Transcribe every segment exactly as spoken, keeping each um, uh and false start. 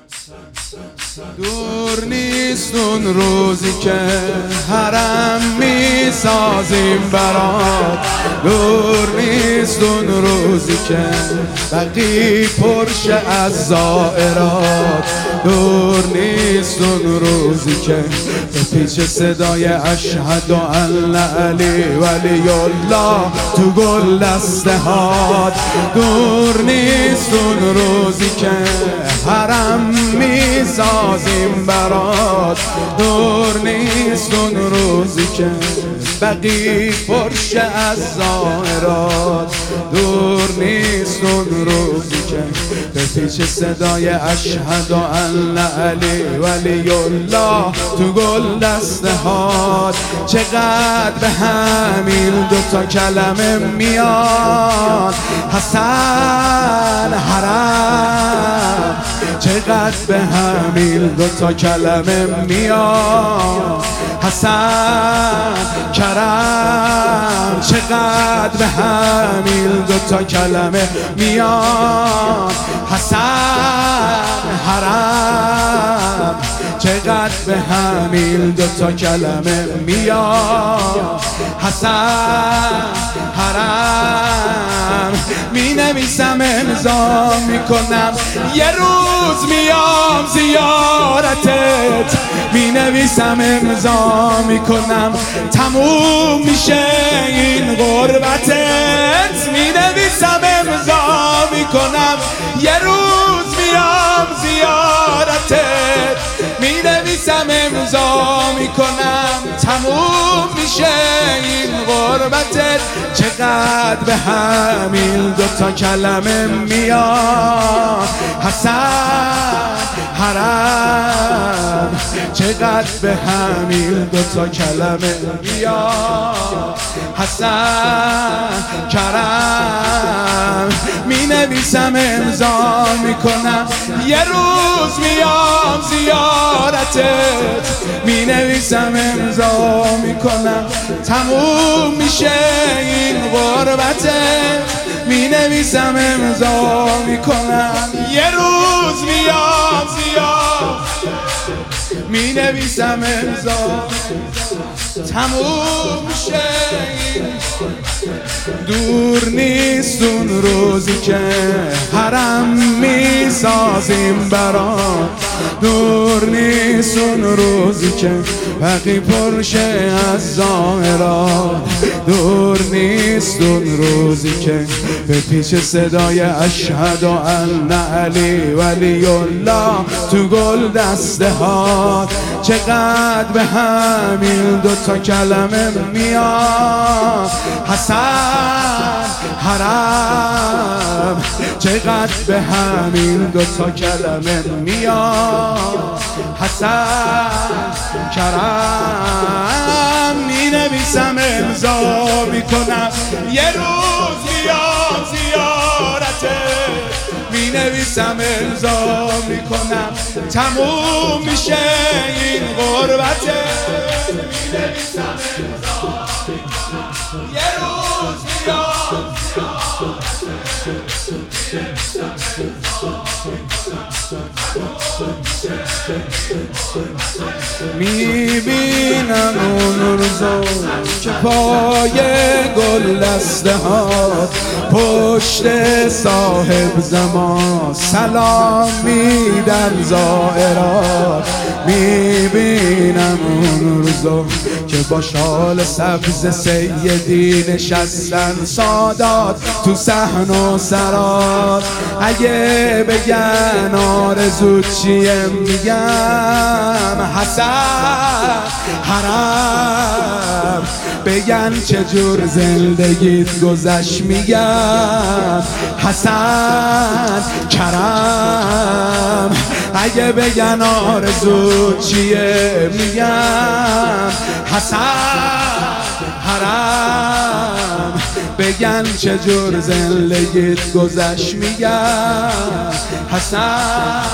دور نیست اون روزی که حرم میسازیم برات، دور نیست اون روزی که بقی پرشه از زائرات، دور نیست اون روزی که به پیچ صدای اشهد ان علی ولی الله تو گل دسته هات، دور نیست اون روزی که حرم میسازیم برات، دور نیست اون روزی که بقی پرشه از زائرات، دور نیست اون روزی که به پیچ صدای اشهد ان علی ولی الله تو گل دسته هات، چقدر به همین دوتا کلمه میاد حسن حرم، چقدر به همین دوتا کلمه میاد حسن کرم، چقدر به همین دوتا کلمه میاد حسن حرم، چقدر به همین دوتا کلمه میاد حسن حرم، می نویسم امضا میکنم یه روز میام زیارتت، می نویسم امضا میکنم تموم میشه این غربتت، می نویسم امضا میکنم یه روز میام زیارتت، می نویسم امضا میکنم تموم میشه این غربتت، چقدر به همین دوتا کلمه میاد حسن حرم، چقدر به همین دوتا کلمه میاد حسن کرم، می نویسم امضا میکنم یه روز میام زیارتت، می نویسم امضا میکنم تموم میشه این غربتت، می نویسم امضا میکنم یه روز میام زیارتت، می نویسم امضا تموم میشه این، دور نیست اون روزی که حرم میسازیم برات، دور نیست اون روزی که بقی پرشه از زائرات، دور نیست اون روزی که به پیچ صدای اشهد ان علی ولی الله تو گل دسته هات، چقدر به همین دوتا کلمه میاد حسن حرم، چقدر به همین دوتا کلمه میاد حسن کرم، می نویسم امضا میکنم یه روز میام زیارتت، می نویسم امضا میکنم تموم میشه این غربتت، می نویسم امضا میکنم یه روز میام میبینم اون روزا که پای گل دسته هات پشت صاحب زمان سلام میدن زائرات، میبینم اون روزا که با شال سبز سیدی نشستن سادات تو صحن و سرات، اگه بگن آرزو چیه میگم حسن حرم، بگن چجور زندگیت گذشت میگم حسن کرم، اگه بگن آرزو چیه میگم حسن حرم، بگن چجور زندگیت گذشت میگم حسن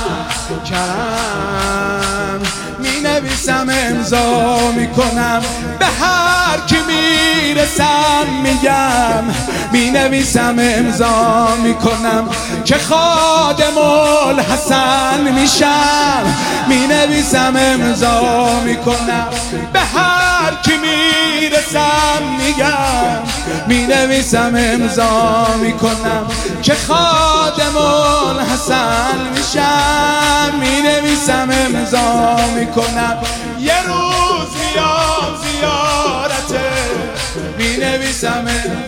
کرم، می نویسم امضا میکنم به هر کی میرسم میگم، می نویسم امضا میکنم که خادم الحسن میشم، می نویسم امضا میکنم، به هر کی میرسم میگم، می نویسم امضا میکنم که خادم الحسن میشم، می نویسم امضا میکنم، یه روز میام زیارته، می نویسم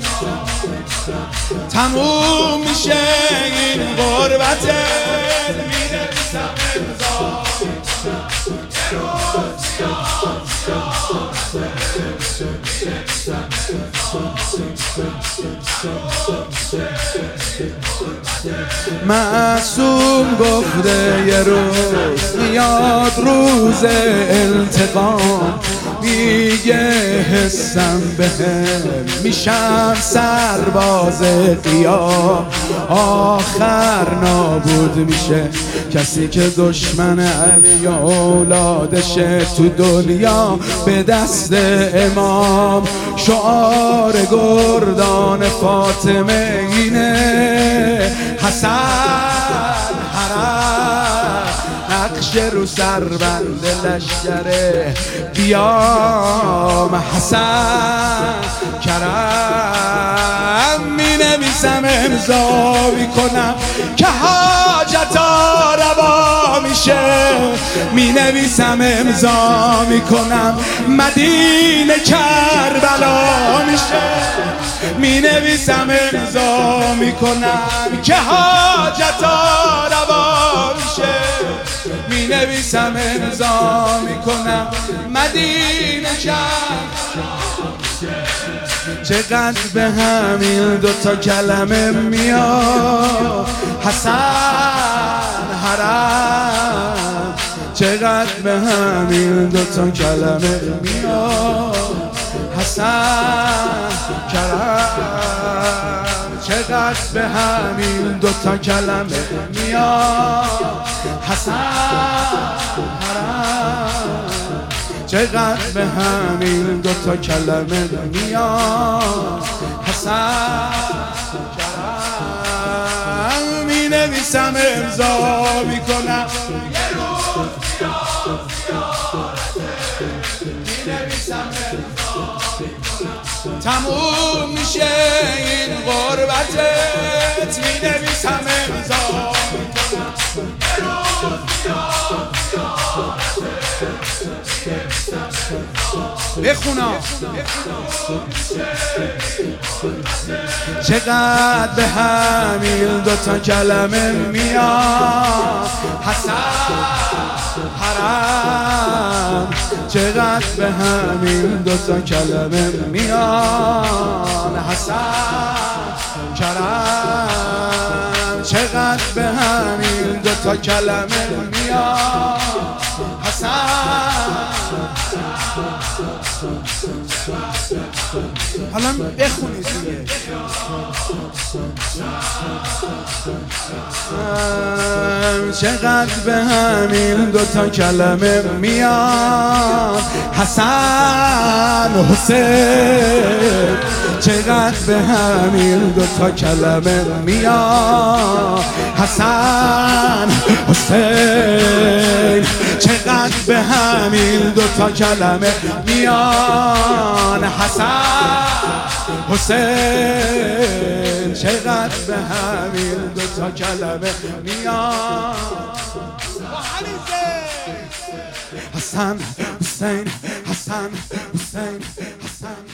تموم میشه این غربته، می نویسم امضا یه روز میام معصوم گفته یه روز میاد روز التقام، میگه حسم بهم میشم سرباز قیام، آخر نابود میشه کسی که دشمن علی اولادشه تو دنیا به دست امام، شعار گردان فاطمه اینه حسن حرم، نقش رو سربند لشکره قیام حسن کرم، می نویسم امضا میکنم که حاجتا روا میشه، می نویسم امضا میکنم مدینه کربلا میشه، می نویسم امضا میکنم که حاجتا روا میشه، می نویسم امضا میکنم مدینه کربلا میشه، چقدر به همین دوتا کلمه میاد حسن حرم، چقدر به همین دوتا کلمه میاد حسن کرم، چقدر به همین دوتا کلمه میاد حسن حرم، چقدر به همین دوتا کلمه میاد حسن کرم، می نویسم امضا میکنم یه روز میاد زیارته، می نویسم امضا میکنم تموم میشه این غربتت، می نویسم امضا میکنم یه روز میاد بخونا چقدر به همین دوتا کلمه میاد حسن حرم، چقدر به همین دوتا کلمه میاد حسن کرم، چقدر به همین دوتا کلمه میاد حسن. حالا بخونید دیگه. چقدر به همین دوتا کلمه میاد حسن حسین، چقدر به همین دوتا کلمه میاد حسن حسین، چقدر به همین دوتا کلمه میاد حسن حسین، چقدر به همین دوتا کلمه میاد حسن حسین حسن حسین حسن